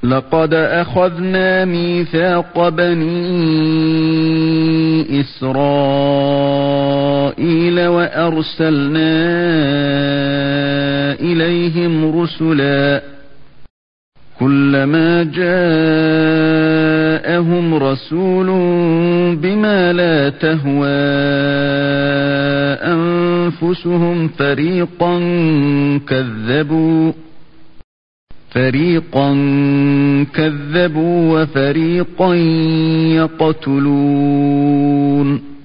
لقد أخذنا ميثاق بني إسرائيل وأرسلنا إليهم رسلا كلما جاءهم رسول بما لا تهوى أنفسهم فريقا كذبوا وفريقا يقتلون